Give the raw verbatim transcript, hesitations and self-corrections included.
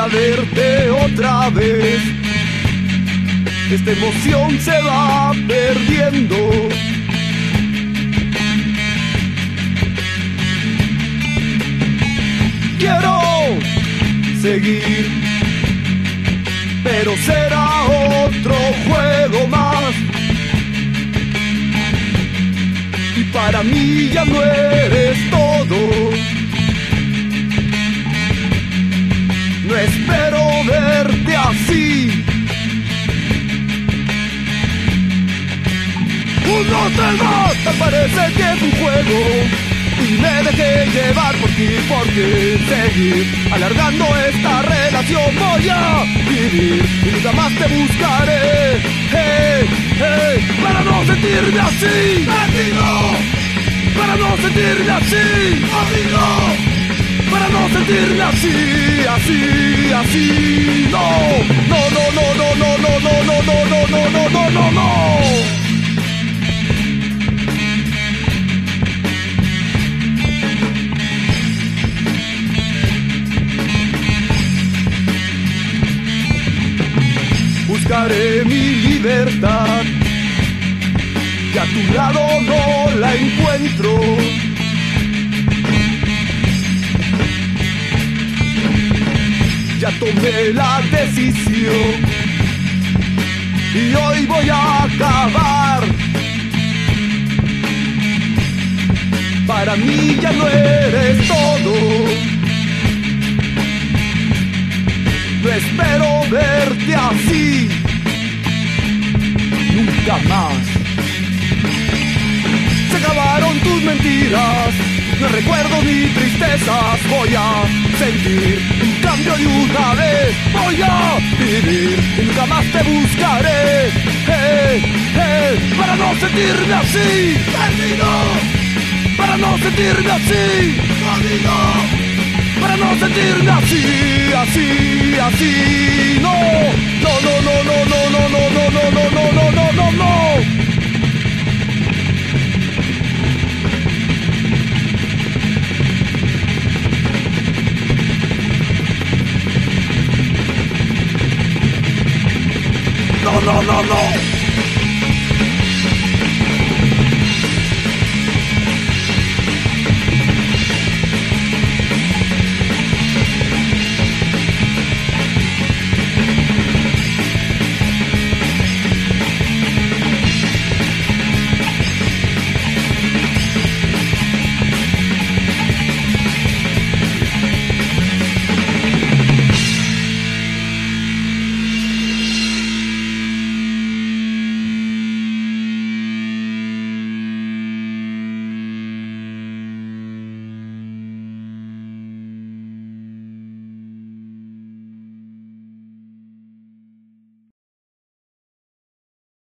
para verte otra vez. Esta emoción se va perdiendo. Quiero seguir, pero será otro juego más. Y para mí ya no eres todo. No espero verte así. Uno te mata, parece que es un juego. Y me dejé llevar por ti, porque seguir alargando esta relación voy a vivir y nunca más te buscaré. Hey, hey, para no sentirme así, amigo. Para no sentirme así, amigo. Para no sentirme así, así, así. No, no, no, no, no, no, no, no, no, no, no, no, no, no, no. Buscaré mi libertad, que a tu lado no la encuentro. Ya tomé la decisión y hoy voy a acabar. Para mí ya no eres todo. No espero verte así, nunca más. Se acabaron tus mentiras, no recuerdo ni tristezas. Voy a sentir un cambio y una vez voy a vivir y nunca más te buscaré. Hey, hey, para no sentirme así, perdido. Para no sentirme así, jodido. Para no sentirme así, así, así. No, no, no, no, no, no, no, no, no, no, no, no, no, no, no. No, no, no, no.